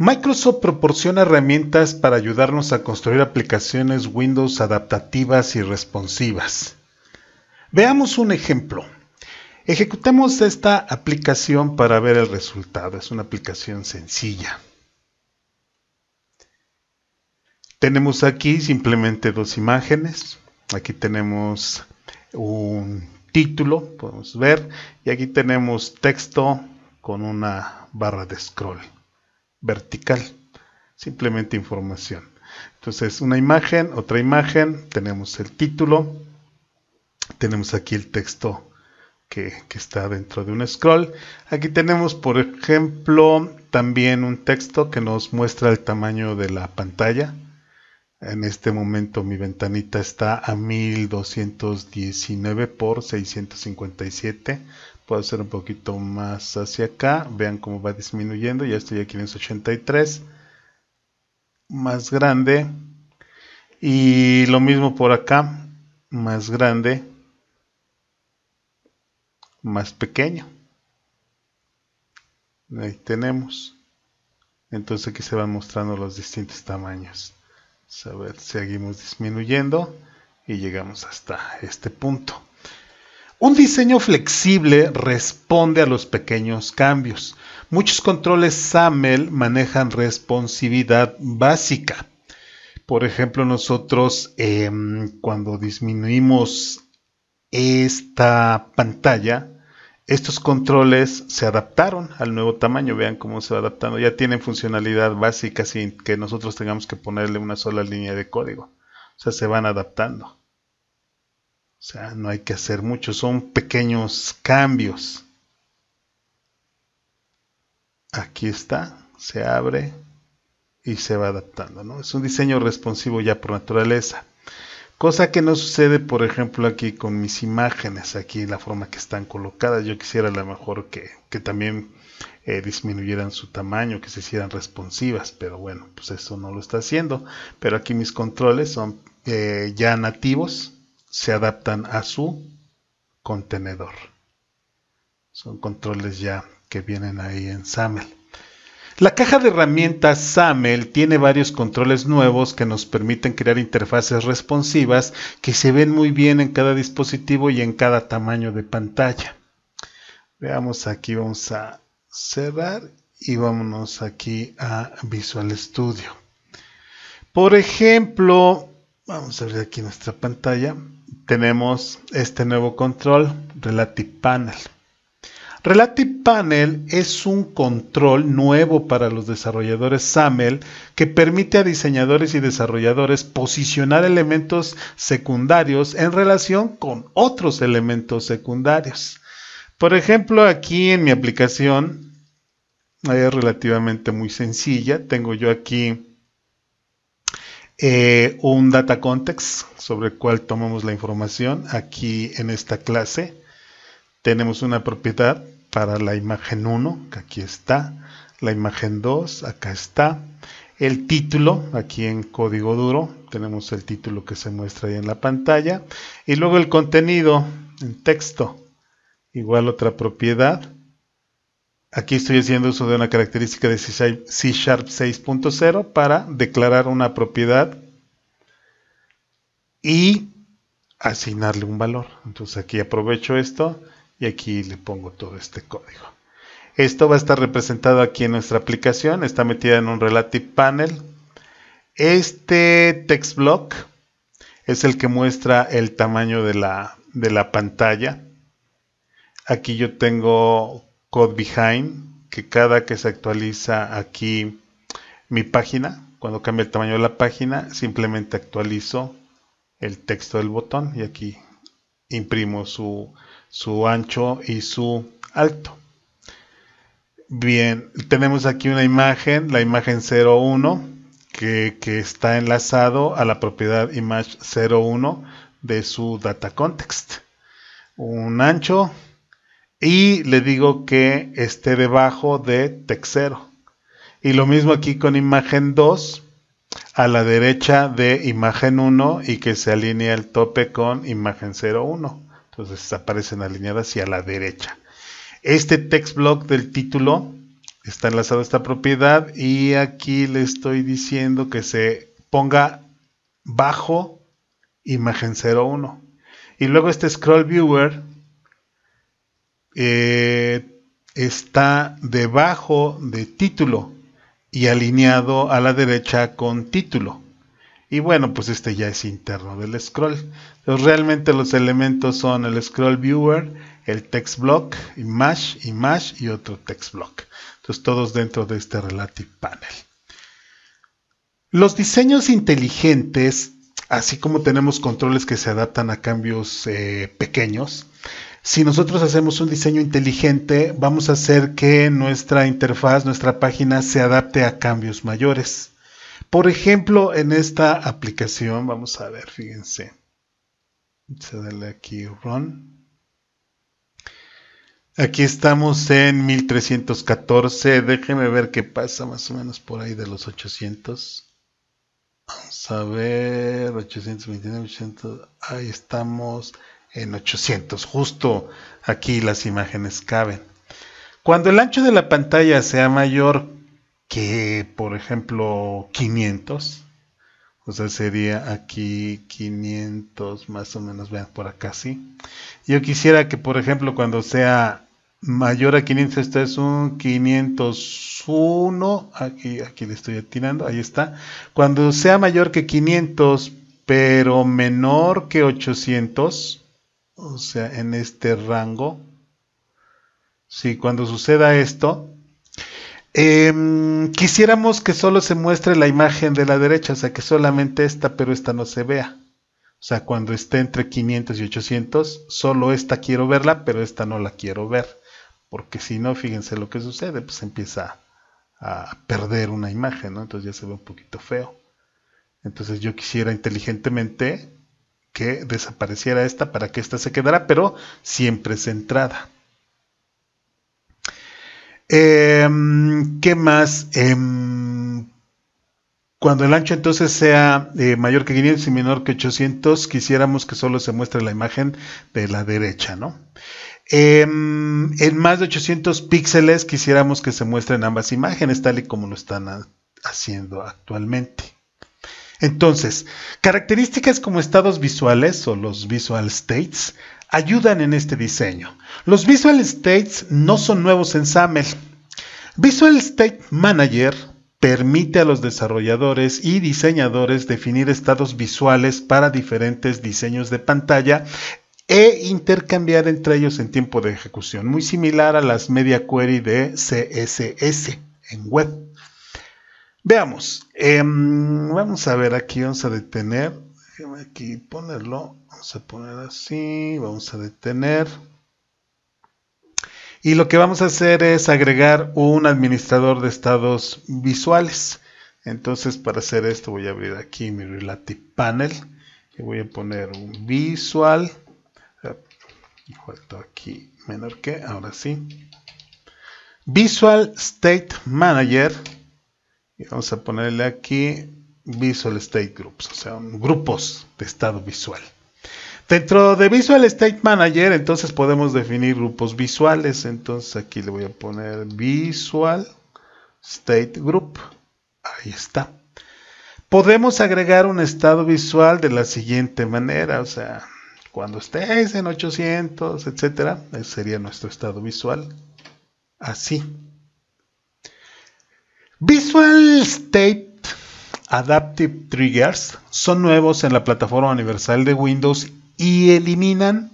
Microsoft proporciona herramientas para ayudarnos a construir aplicaciones Windows adaptativas y responsivas. Veamos un ejemplo. Ejecutemos esta aplicación para ver el resultado. Es una aplicación sencilla. Tenemos aquí simplemente dos imágenes. Aquí tenemos un título, podemos ver, y aquí tenemos texto con una barra de scroll vertical, simplemente información. Entonces, una imagen, otra imagen, tenemos el título, tenemos aquí el texto que está dentro de un scroll. Aquí tenemos, por ejemplo, también un texto que nos muestra el tamaño de la pantalla. En este momento mi ventanita está a 1219 por 657. Puedo hacer un poquito más hacia acá. Vean cómo va disminuyendo. Ya estoy a 583. Más grande. Y lo mismo por acá. Más grande. Más pequeño. Ahí tenemos. Entonces aquí se van mostrando los distintos tamaños. A ver, seguimos disminuyendo y llegamos hasta este punto. Un diseño flexible responde a los pequeños cambios. Muchos controles SAML manejan responsividad básica. Por ejemplo, nosotros cuando disminuimos esta pantalla, estos controles se adaptaron al nuevo tamaño. Vean cómo se va adaptando. Ya tienen funcionalidad básica sin que nosotros tengamos que ponerle una sola línea de código. O sea, se van adaptando. O sea, no hay que hacer mucho. Son pequeños cambios. Aquí está. Se abre y se va adaptando, ¿no? Es un diseño responsivo ya por naturaleza. Cosa que no sucede, por ejemplo, aquí con mis imágenes, aquí la forma que están colocadas. Yo quisiera a lo mejor que también disminuyeran su tamaño, que se hicieran responsivas, pero bueno, pues eso no lo está haciendo. Pero aquí mis controles son ya nativos, se adaptan a su contenedor. Son controles ya que vienen ahí en SAML. La caja de herramientas SAML tiene varios controles nuevos que nos permiten crear interfaces responsivas que se ven muy bien en cada dispositivo y en cada tamaño de pantalla. Veamos aquí, vamos a cerrar y vámonos aquí a Visual Studio. Por ejemplo, vamos a ver aquí nuestra pantalla. Tenemos este nuevo control, Relative Panel. Relative Panel es un control nuevo para los desarrolladores SAML que permite a diseñadores y desarrolladores posicionar elementos secundarios en relación con otros elementos secundarios. Por ejemplo, aquí en mi aplicación es relativamente muy sencilla. Tengo yo aquí un data context sobre el cual tomamos la información. Aquí en esta clase tenemos una propiedad para la imagen 1, que aquí está, la imagen 2, acá está, el título, aquí en código duro, tenemos el título que se muestra ahí en la pantalla, y luego el contenido en texto, igual otra propiedad. Aquí estoy haciendo uso de una característica de C# 6.0 para declarar una propiedad y asignarle un valor. Entonces aquí aprovecho esto y aquí le pongo todo este código. Esto va a estar representado aquí en nuestra aplicación. Está metida en un Relative Panel. Este text block es el que muestra el tamaño de la pantalla. Aquí yo tengo Code Behind, que cada que se actualiza aquí mi página, cuando cambia el tamaño de la página, simplemente actualizo el texto del botón y aquí imprimo su ancho y su alto. Bien, tenemos aquí una imagen, la imagen 01, que está enlazado a la propiedad image 01 de su data context. Un ancho y le digo que esté debajo de text 0. Y lo mismo aquí con imagen 2, a la derecha de imagen 1 y que se alinee el tope con imagen 01. Entonces aparecen alineadas hacia la derecha. Este text block del título Está enlazado a esta propiedad y aquí le estoy diciendo que se ponga bajo imagen 01. Y luego este scroll viewer está debajo de título y alineado a la derecha con título. Y bueno, pues este ya es interno del scroll. Entonces realmente los elementos son el scroll viewer, el text block, image y otro text block. Entonces todos dentro de este relative panel. Los diseños inteligentes, así como tenemos controles que se adaptan a cambios pequeños, si nosotros hacemos un diseño inteligente, vamos a hacer que nuestra interfaz, nuestra página se adapte a cambios mayores. Por ejemplo, en esta aplicación, vamos a ver, fíjense. Vamos a darle aquí Run. Aquí estamos en 1314. Déjenme ver qué pasa más o menos por ahí de los 800. Vamos a ver, 829, 800. Ahí estamos en 800. Justo aquí las imágenes caben. Cuando el ancho de la pantalla sea mayor que, por ejemplo, 500, o sea, sería aquí 500 más o menos, vean por acá, sí. Yo quisiera que, por ejemplo, cuando sea mayor a 500, este es un 501, aquí le estoy atinando, ahí está. Cuando sea mayor que 500, pero menor que 800, o sea, en este rango, sí, cuando suceda esto, quisiéramos que solo se muestre la imagen de la derecha, o sea que solamente esta, pero esta no se vea. O sea, cuando esté entre 500 y 800, solo esta quiero verla, pero esta no la quiero ver. Porque si no, fíjense lo que sucede, pues empieza a perder una imagen, ¿no? Entonces ya se ve un poquito feo. Entonces yo quisiera inteligentemente que desapareciera esta para que esta se quedara, pero siempre centrada. ¿Qué más? Cuando el ancho entonces sea mayor que 500 y menor que 800, quisiéramos que solo se muestre la imagen de la derecha, ¿no? En más de 800 píxeles quisiéramos que se muestren ambas imágenes, tal y como lo están haciendo actualmente. Entonces, características como estados visuales o los visual states ayudan en este diseño. Los visual states no son nuevos en SAML. Visual State Manager permite a los desarrolladores y diseñadores definir estados visuales para diferentes diseños de pantalla e intercambiar entre ellos en tiempo de ejecución, muy similar a las media query de CSS en web. Veamos, vamos a ver aquí, vamos a detener, déjame aquí ponerlo, vamos a poner así, vamos a detener. Y lo que vamos a hacer es agregar un administrador de estados visuales. Entonces, para hacer esto voy a abrir aquí mi Relative Panel y voy a poner un visual. Falta aquí menor que, ahora sí. Visual State Manager. Y vamos a ponerle aquí Visual State Groups, o sea, grupos de estado visual. Dentro de Visual State Manager, entonces podemos definir grupos visuales. Entonces aquí le voy a poner Visual State Group. Ahí está. Podemos agregar un estado visual de la siguiente manera, o sea, cuando estés en 800, etcétera, ese sería nuestro estado visual. Así. Visual State Adaptive Triggers son nuevos en la plataforma universal de Windows y eliminan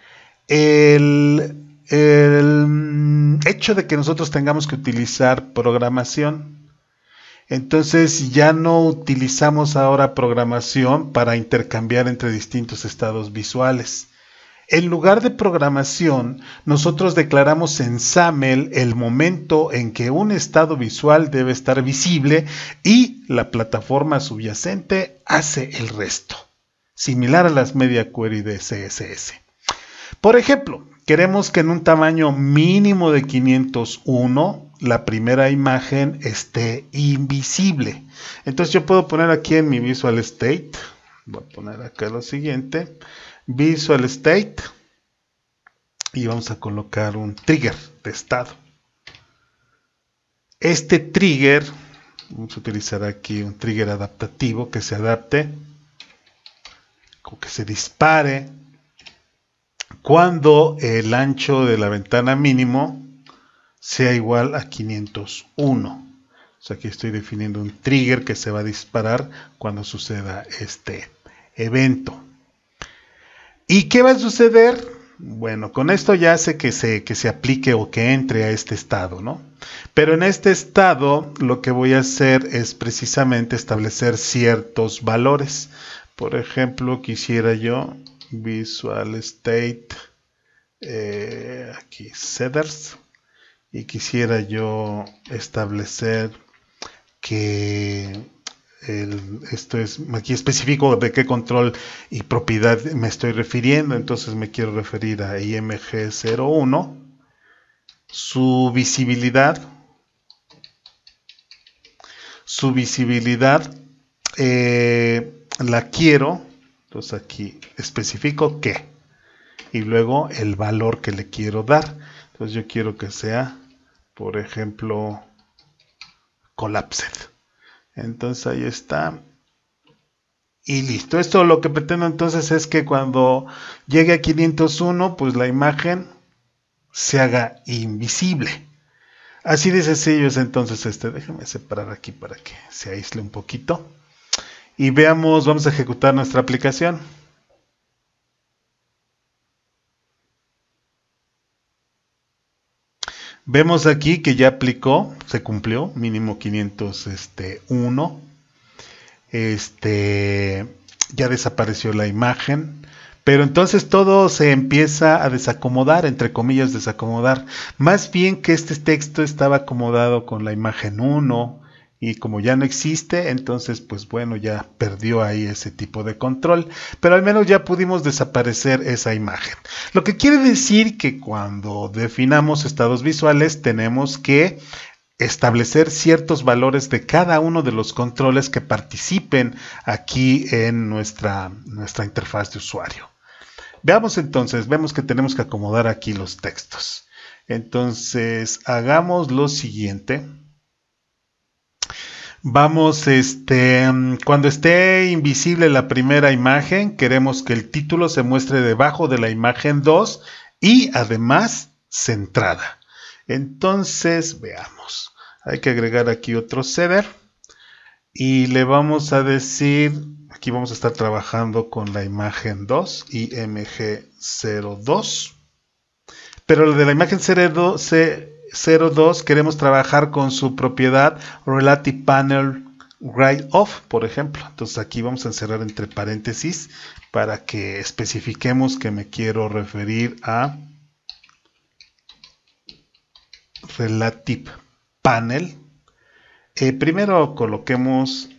el hecho de que nosotros tengamos que utilizar programación. Entonces ya no utilizamos ahora programación para intercambiar entre distintos estados visuales. En lugar de programación, nosotros declaramos en SAML el momento en que un estado visual debe estar visible y la plataforma subyacente hace el resto, similar a las media query de CSS. Por ejemplo, queremos que en un tamaño mínimo de 501 la primera imagen esté invisible. Entonces yo puedo poner aquí en mi Visual State, voy a poner acá lo siguiente, Visual State, y vamos a colocar un trigger de estado. Este trigger, vamos a utilizar aquí un trigger adaptativo que se adapte, o que se dispare cuando el ancho de la ventana mínimo sea igual a 501. O sea, aquí estoy definiendo un trigger que se va a disparar cuando suceda este evento. ¿Y qué va a suceder? Bueno, con esto ya hace que se aplique o que entre a este estado, ¿no? Pero en este estado lo que voy a hacer es precisamente establecer ciertos valores. Por ejemplo, quisiera yo Visual State, aquí Setters, y quisiera yo establecer que esto es, aquí específico de qué control y propiedad me estoy refiriendo, entonces me quiero referir a IMG01, su visibilidad la quiero, entonces aquí especifico qué, y luego el valor que le quiero dar, entonces yo quiero que sea, por ejemplo, collapsed. Entonces ahí está. Y listo. Esto lo que pretendo entonces es que cuando llegue a 501, pues la imagen se haga invisible. Así de sencillo es entonces déjame separar aquí para que se aísle un poquito. Y veamos, vamos a ejecutar nuestra aplicación. Vemos aquí que ya aplicó, se cumplió, mínimo 501. Ya desapareció la imagen, pero entonces todo se empieza a desacomodar, entre comillas desacomodar, más bien que este texto estaba acomodado con la imagen 1 y como ya no existe, entonces pues bueno, ya perdió ahí ese tipo de control, pero al menos ya pudimos desaparecer esa imagen. Lo que quiere decir que cuando definamos estados visuales tenemos que establecer ciertos valores de cada uno de los controles que participen aquí en nuestra interfaz de usuario. Veamos entonces, vemos que tenemos que acomodar aquí los textos. Entonces, hagamos lo siguiente. Vamos, cuando esté invisible la primera imagen, queremos que el título se muestre debajo de la imagen 2 y además centrada. Entonces, veamos. Hay que agregar aquí otro header y le vamos a decir, aquí vamos a estar trabajando con la imagen 2, IMG02. Pero lo de la imagen 02 queremos trabajar con su propiedad Relative Panel Write Off, por ejemplo. Entonces aquí vamos a encerrar entre paréntesis para que especifiquemos que me quiero referir a Relative Panel. Primero coloquemos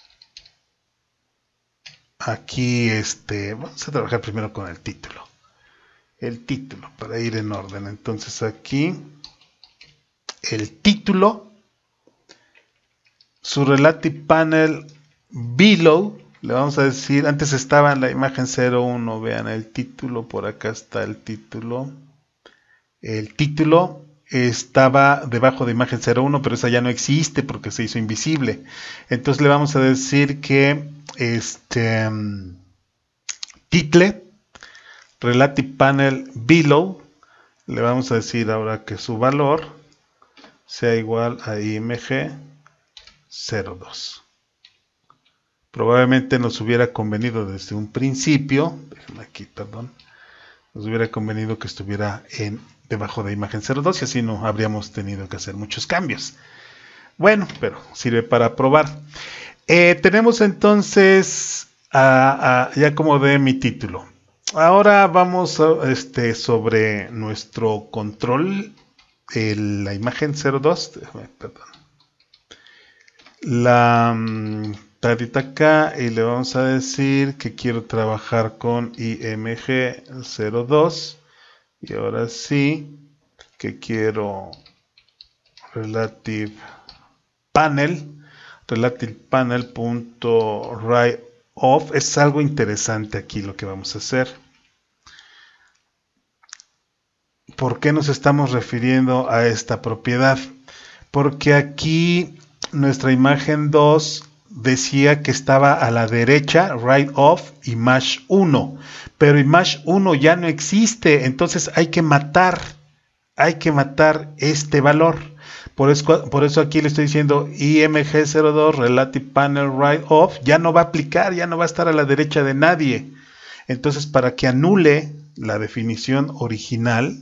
aquí, vamos a trabajar primero con el título. El título, para ir en orden. Entonces aquí, el título, su Relative Panel Below, le vamos a decir, antes estaba en la imagen 01, vean el título, por acá está el título. El título estaba debajo de imagen 01, pero esa ya no existe porque se hizo invisible. Entonces le vamos a decir que title Relative Panel Below, le vamos a decir ahora que su valor sea igual a IMG02. Probablemente nos hubiera convenido desde un principio, déjenme aquí, perdón, nos hubiera convenido que estuviera debajo de imagen 02 y así no habríamos tenido que hacer muchos cambios. Bueno, pero sirve para probar. Tenemos entonces, ya acomodé mi título. Ahora vamos sobre nuestro control, la imagen 02, perdón. La tadita acá y le vamos a decir que quiero trabajar con IMG02 y ahora sí que quiero relative panel.writeOff. Es algo interesante aquí lo que vamos a hacer. ¿Por qué nos estamos refiriendo a esta propiedad? Porque aquí nuestra imagen 2 decía que estaba a la derecha, right of image 1. Pero image 1 ya no existe, entonces hay que matar este valor. Por eso aquí le estoy diciendo IMG02 Relative Panel Right Off ya no va a aplicar, ya no va a estar a la derecha de nadie. Entonces, para que anule la definición original,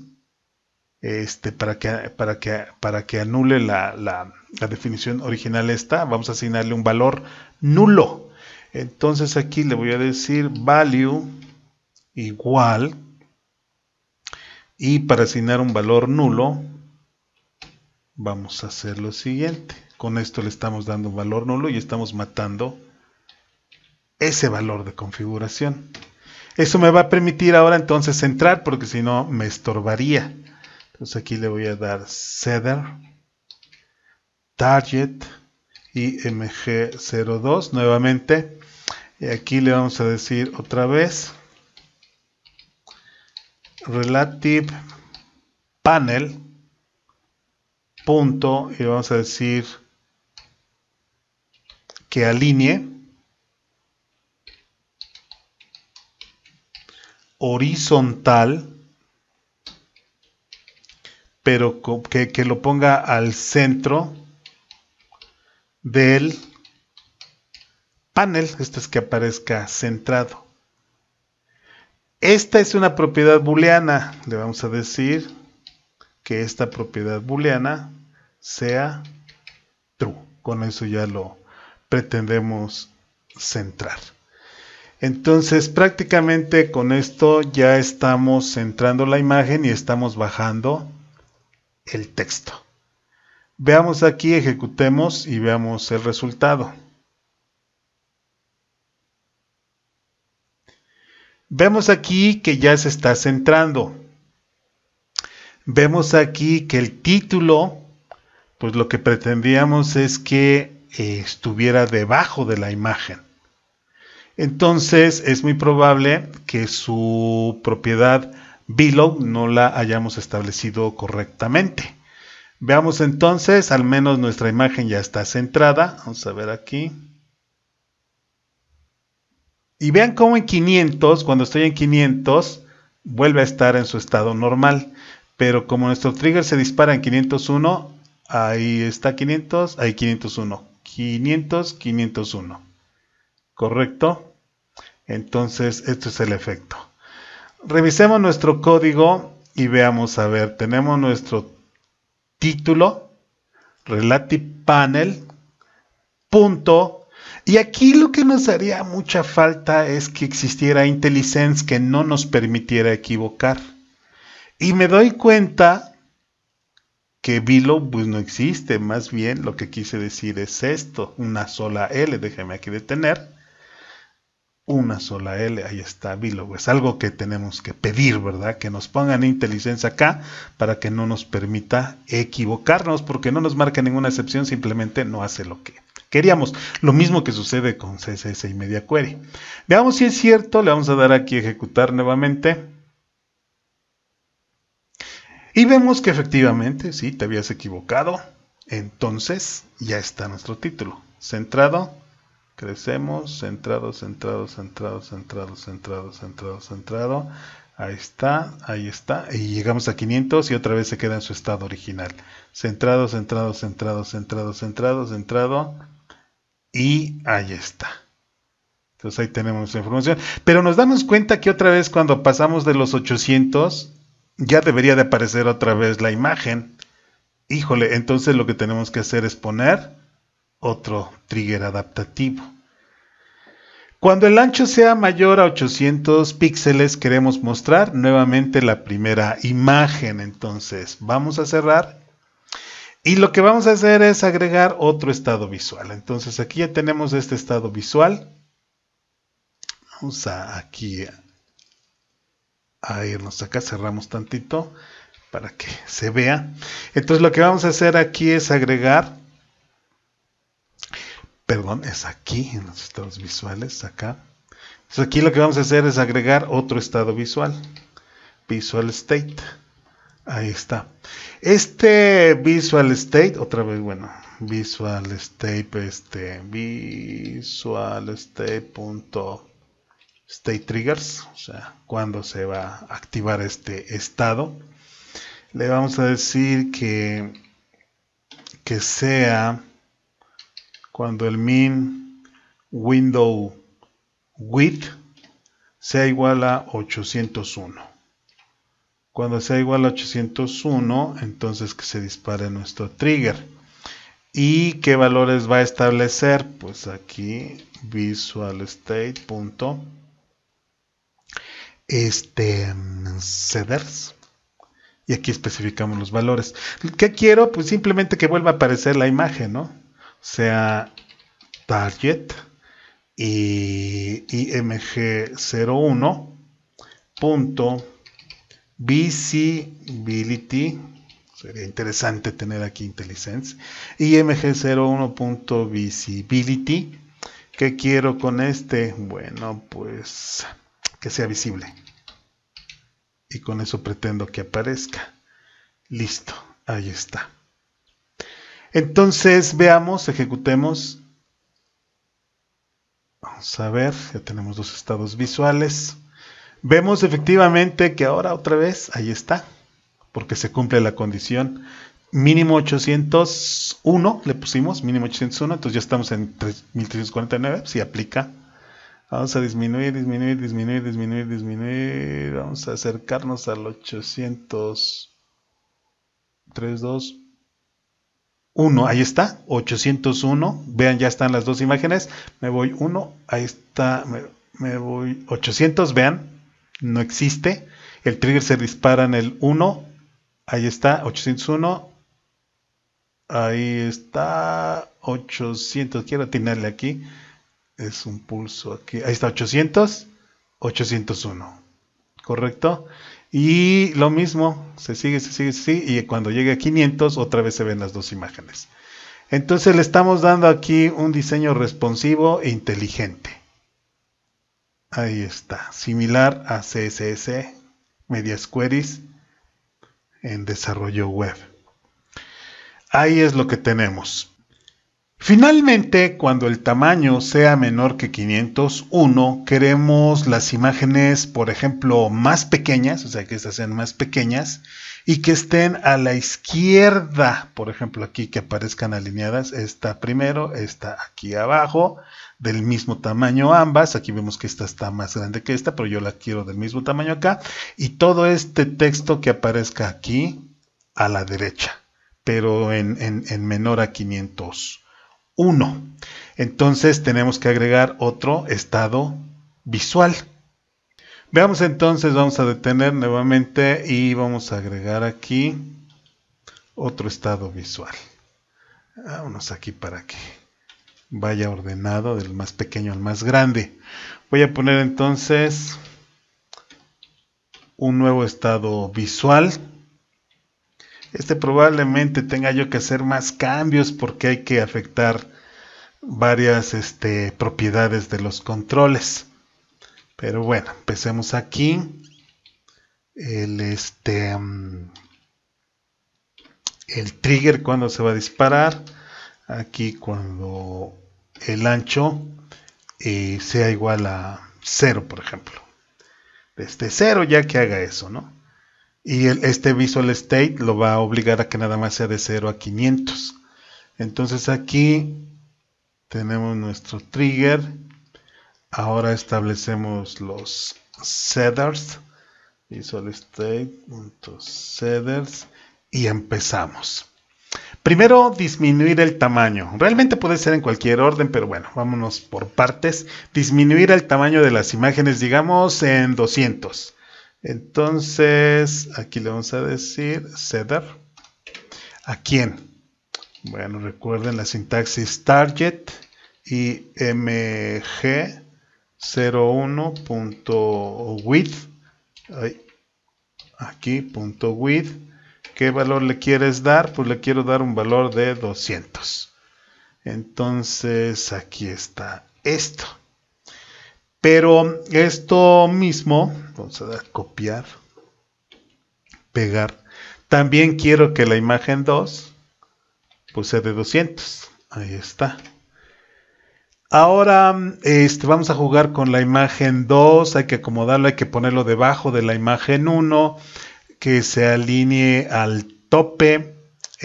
para que anule la definición original esta, vamos a asignarle un valor nulo. Entonces aquí le voy a decir value igual, y para asignar un valor nulo vamos a hacer lo siguiente. Con esto le estamos dando un valor nulo y estamos matando ese valor de configuración. Eso me va a permitir ahora entonces entrar, porque si no me estorbaría. Entonces aquí le voy a dar Cedar Target IMG02 nuevamente. Y aquí le vamos a decir otra vez Relative Panel punto, y vamos a decir que alinee horizontal, pero que lo ponga al centro del panel. Esto es que aparezca centrado. Esta es una propiedad booleana. Le vamos a decir que esta propiedad booleana sea true. Con eso ya lo pretendemos centrar. Entonces prácticamente con esto ya estamos centrando la imagen y estamos bajando el texto. Veamos aquí, ejecutemos y veamos el resultado. Vemos aquí que ya se está centrando. Vemos aquí que el título, pues lo que pretendíamos es que estuviera debajo de la imagen. Entonces es muy probable que su propiedad below no la hayamos establecido correctamente. Veamos entonces, al menos nuestra imagen ya está centrada. Vamos a ver aquí. Y vean cómo en 500, cuando estoy en 500, vuelve a estar en su estado normal. Pero como nuestro trigger se dispara en 501, ahí está 500, ahí 501. 500, 501. ¿Correcto? Entonces, esto es el efecto. Revisemos nuestro código y veamos, a ver, tenemos nuestro título, Relative Panel, punto. Y aquí lo que nos haría mucha falta es que existiera IntelliSense que no nos permitiera equivocar. Y me doy cuenta que below pues no existe, más bien lo que quise decir es esto, una sola L, déjeme aquí detener, una sola L, ahí está, below, es algo que tenemos que pedir, ¿verdad? Que nos pongan IntelliSense acá para que no nos permita equivocarnos, porque no nos marca ninguna excepción, simplemente no hace lo que queríamos. Lo mismo que sucede con CSS y Media Query. Veamos si es cierto, le vamos a dar aquí ejecutar nuevamente. Y vemos que efectivamente, sí, te habías equivocado. Entonces, ya está nuestro título. Centrado, crecemos, centrado, centrado, centrado, centrado, centrado, centrado, centrado. Ahí está, ahí está. Y llegamos a 500 y otra vez se queda en su estado original. Centrado, centrado, centrado, centrado, centrado, centrado. Y ahí está. Entonces ahí tenemos nuestra información. Pero nos damos cuenta que otra vez cuando pasamos de los 800, ya debería de aparecer otra vez la imagen. Híjole, entonces lo que tenemos que hacer es poner otro trigger adaptativo. Cuando el ancho sea mayor a 800 píxeles, queremos mostrar nuevamente la primera imagen. Entonces vamos a cerrar. Y lo que vamos a hacer es agregar otro estado visual. Entonces aquí ya tenemos este estado visual. Vamos aquí a irnos acá, cerramos tantito para que se vea. Entonces lo que vamos a hacer aquí es agregar, perdón, es aquí en los estados visuales, acá. Entonces aquí lo que vamos a hacer es agregar otro estado visual, Visual State. Ahí está. Este Visual State, otra vez, bueno, Visual State, Visual State triggers, o sea, cuando se va a activar este estado. Le vamos a decir que sea cuando el min window width sea igual a 801. Cuando sea igual a 801, entonces que se dispare nuestro trigger. ¿Y qué valores va a establecer? Pues aquí visual state punto setters. Y aquí especificamos los valores. ¿Qué quiero? Pues simplemente que vuelva a aparecer la imagen, ¿no? O sea, target y img01 punto visibility. Sería interesante tener aquí IntelliSense. img01.visibility. ¿Qué quiero con este? Bueno, pues que sea visible. Y con eso pretendo que aparezca. Listo, ahí está. Entonces, veamos, ejecutemos. Vamos a ver, ya tenemos dos estados visuales. Vemos efectivamente que ahora otra vez, ahí está, porque se cumple la condición. Mínimo 801 le pusimos, mínimo 801, entonces ya estamos en 3349, si aplica. Vamos a disminuir. Vamos a acercarnos al 800. 3, 2, 1. Ahí está, 801. Vean, ya están las dos imágenes. Me voy 1. Ahí está. Me voy 800. Vean, no existe. El trigger se dispara en el 1. Ahí está, 801. Ahí está, 800. Quiero atinarle aquí. Es un pulso aquí. Ahí está, 800. 801. ¿Correcto? Y lo mismo, se sigue, y cuando llegue a 500 otra vez se ven las dos imágenes. Entonces le estamos dando aquí un diseño responsivo e inteligente. Ahí está, similar a CSS, Medias Queries en desarrollo web. Ahí es lo que tenemos. Finalmente, cuando el tamaño sea menor que 501, queremos las imágenes, por ejemplo, más pequeñas, o sea, que estas sean más pequeñas y que estén a la izquierda, por ejemplo, aquí que aparezcan alineadas, esta primero, esta aquí abajo, del mismo tamaño ambas, aquí vemos que esta está más grande que esta, pero yo la quiero del mismo tamaño acá, y todo este texto que aparezca aquí a la derecha, pero en menor a 501. Entonces tenemos que agregar otro estado visual. Veamos entonces, vamos a detener nuevamente y vamos a agregar aquí otro estado visual. Vámonos aquí para que vaya ordenado del más pequeño al más grande. Voy a poner entonces un nuevo estado visual. Este probablemente tenga yo que hacer más cambios porque hay que afectar varias propiedades de los controles. Pero bueno, empecemos aquí. El trigger cuando se va a disparar. Aquí cuando el ancho sea igual a 0, por ejemplo. Desde 0 ya que haga eso, ¿no? Y este Visual State lo va a obligar a que nada más sea de 0 a 500. Entonces aquí tenemos nuestro trigger. Ahora establecemos los setters. Visual State.setters. Y empezamos. Primero, disminuir el tamaño. Realmente puede ser en cualquier orden, pero bueno, vámonos por partes. Disminuir el tamaño de las imágenes, digamos, en 200. Entonces, aquí le vamos a decir setter. ¿A quién? Bueno, recuerden la sintaxis target y mg01.width. Aquí, punto .width. ¿Qué valor le quieres dar? Pues le quiero dar un valor de 200. Entonces, aquí está esto. Pero esto mismo, vamos a dar copiar, pegar. También quiero que la imagen 2 pues sea de 200. Ahí está. Ahora vamos a jugar con la imagen 2, hay que acomodarlo, hay que ponerlo debajo de la imagen 1, que se alinee al tope.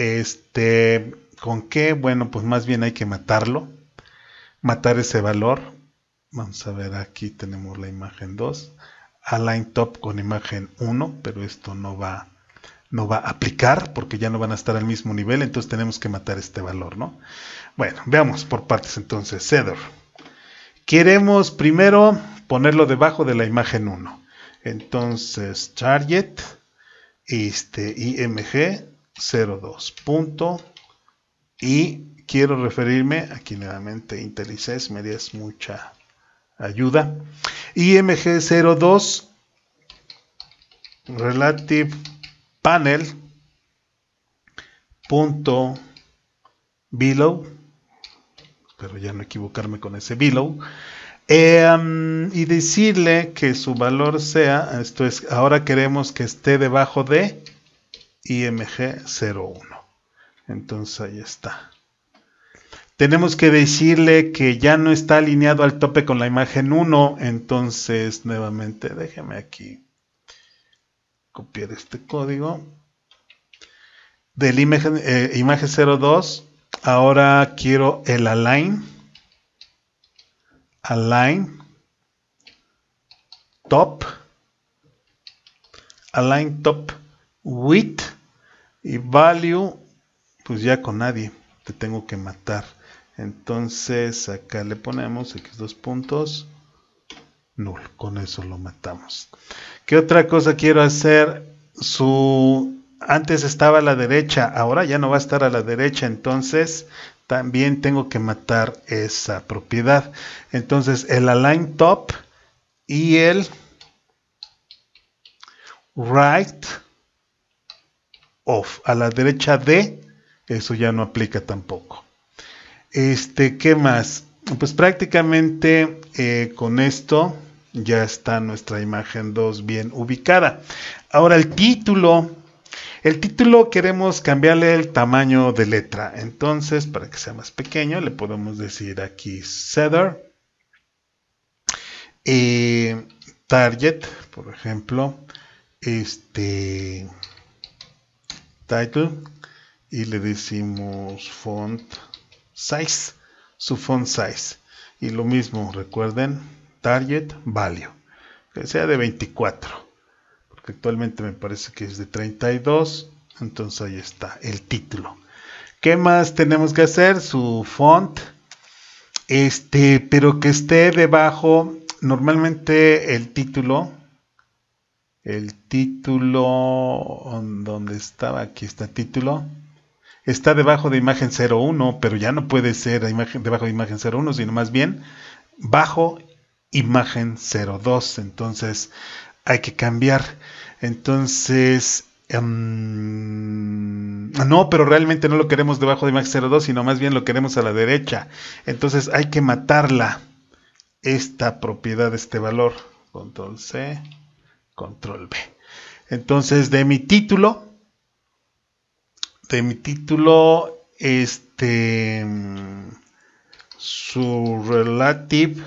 ¿Con qué? Bueno, pues más bien hay que matarlo, matar ese valor. Vamos a ver, aquí tenemos la imagen 2, align top con imagen 1, pero esto no va a aplicar porque ya no van a estar al mismo nivel, entonces tenemos que matar este valor, ¿no? Bueno, veamos por partes entonces. Header. Queremos primero ponerlo debajo de la imagen 1. Entonces, target, img02 punto, y quiero referirme, aquí nuevamente IntelliSense me das mucha ayuda, img02 relative panel punto below, pero ya no equivocarme con ese below, y decirle que su valor sea, esto es, ahora queremos que esté debajo de img01. Entonces ahí está. Tenemos que decirle que ya no está alineado al tope con la imagen 1, entonces nuevamente déjeme aquí copiar este código del imagen 02. Ahora quiero el align top width y value, pues ya con nadie te tengo que matar. Entonces acá le ponemos x2 puntos null, con eso lo matamos. ¿Qué otra cosa quiero hacer? Antes estaba a la derecha, ahora ya no va a estar a la derecha, entonces también tengo que matar esa propiedad. Entonces el align top y el right off a la derecha de, eso ya no aplica tampoco. ¿Qué más? Pues prácticamente con esto ya está nuestra imagen 2 bien ubicada. Ahora el título queremos cambiarle el tamaño de letra. Entonces, para que sea más pequeño, le podemos decir aquí Cedar. Target, por ejemplo, title, y le decimos font size, su font size. Y lo mismo, recuerden, target value, que sea de 24. Porque actualmente me parece que es de 32, entonces ahí está el título. ¿Qué más tenemos que hacer? Su font, pero que esté debajo, normalmente el título, ¿dónde estaba? Aquí está título, está debajo de imagen 01, pero ya no puede ser debajo de imagen 01, sino más bien bajo imagen 02, entonces hay que cambiar. Entonces, no, pero realmente no lo queremos debajo de imagen 02, sino más bien lo queremos a la derecha. Entonces hay que matarla, esta propiedad, este valor. Control C, Control V. Entonces de mi título, su relative,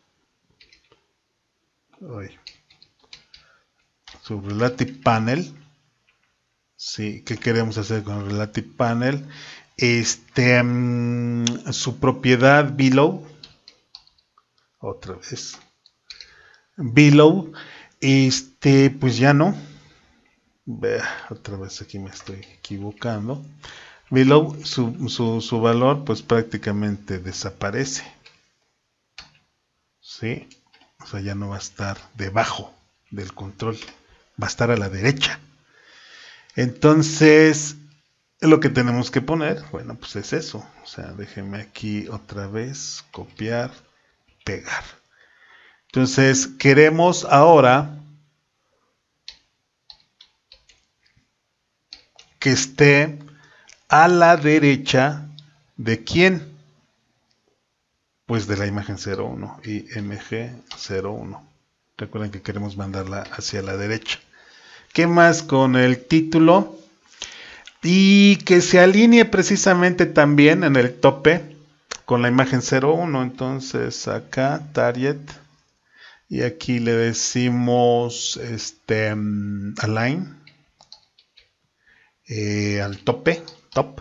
panel, ¿sí? ¿Qué queremos hacer con el relative panel? Su propiedad below, otra vez, below, pues ya no, otra vez aquí me estoy equivocando. Below, su valor pues prácticamente desaparece, ¿sí? O sea, ya no va a estar debajo del control, va a estar a la derecha. Entonces, lo que tenemos que poner, bueno, pues es eso. O sea, déjenme aquí otra vez copiar, pegar. Entonces, queremos ahora que esté a la derecha de ¿quién? Pues de la imagen 01, img01. Recuerden que queremos mandarla hacia la derecha. ¿Qué más con el título? y que se alinee precisamente también en el tope con la imagen 01. Entonces acá target y aquí le decimos align al tope, top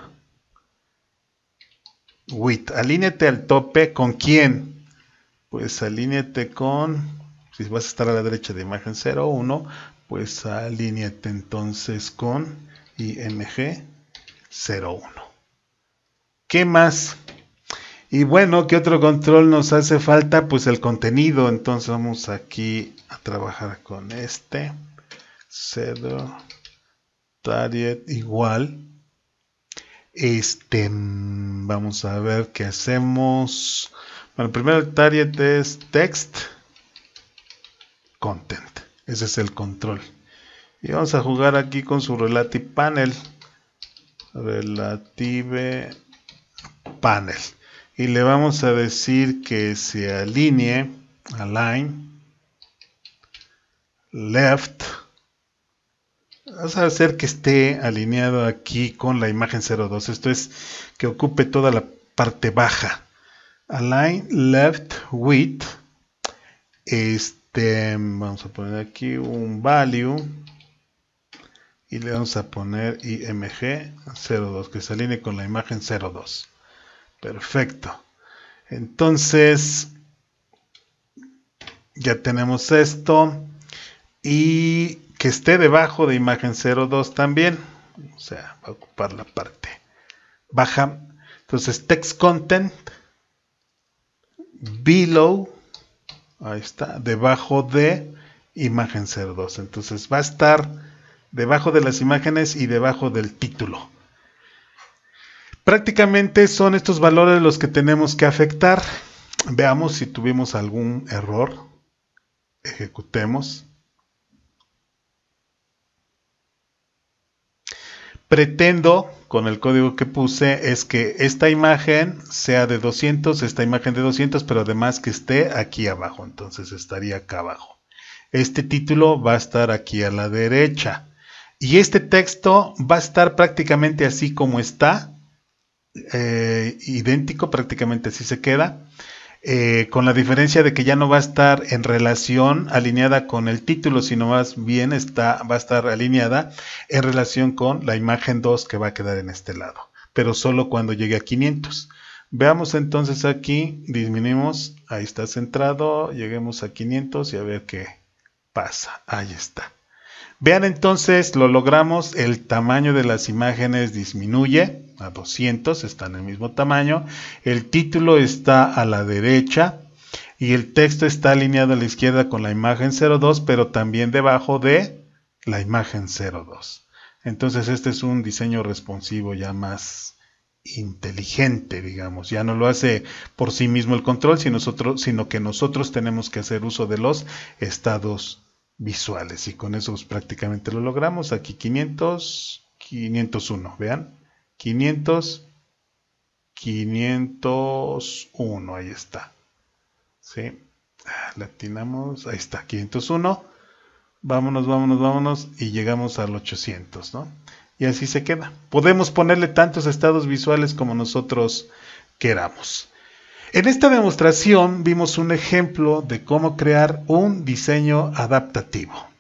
with. Alíneate al tope con quién. Pues alíneate con, si vas a estar a la derecha de imagen 01, pues alíneate entonces con IMG 01. ¿Qué más? Y bueno, ¿qué otro control nos hace falta? Pues el contenido. Entonces vamos aquí a trabajar con cedro target igual. Vamos a ver qué hacemos. Bueno, primero el target es text content. Ese es el control. Y vamos a jugar aquí con su relative panel. Relative panel. Y le vamos a decir que se alinee, align, left. Vamos a hacer que esté alineado aquí con la imagen 02. Esto es que ocupe toda la parte baja. Align left with. Vamos a poner aquí un value. Y le vamos a poner IMG 02, que se alinee con la imagen 02. Perfecto. Entonces, ya tenemos esto. Y que esté debajo de imagen 02 también. O sea, va a ocupar la parte baja. Entonces, text content below. Ahí está, debajo de imagen 02. Entonces, va a estar debajo de las imágenes y debajo del título. Prácticamente son estos valores los que tenemos que afectar. Veamos si tuvimos algún error. Ejecutemos. Pretendo, con el código que puse, es que esta imagen sea de 200, esta imagen de 200, pero además que esté aquí abajo. Entonces estaría acá abajo. Este título va a estar aquí a la derecha. Y este texto va a estar prácticamente así como está. Idéntico, prácticamente así se queda. Con la diferencia de que ya no va a estar en relación alineada con el título, sino más bien va a estar alineada en relación con la imagen 2 que va a quedar en este lado, pero solo cuando llegue a 500. Veamos entonces aquí, disminuimos, ahí está centrado, lleguemos a 500 y a ver qué pasa. Ahí está. Vean entonces, lo logramos, el tamaño de las imágenes disminuye a 200, están en el mismo tamaño, el título está a la derecha y el texto está alineado a la izquierda con la imagen 02, pero también debajo de la imagen 02. Entonces este es un diseño responsivo ya más inteligente, digamos, ya no lo hace por sí mismo el control, sino que nosotros tenemos que hacer uso de los estados visuales y con eso pues, prácticamente lo logramos. Aquí 500, 501, vean, 500, 501, ahí está, ¿sí? Latinamos, ahí está, 501, vámonos, vámonos, vámonos y llegamos al 800, ¿no? Y así se queda. Podemos ponerle tantos estados visuales como nosotros queramos. En esta demostración vimos un ejemplo de cómo crear un diseño adaptativo.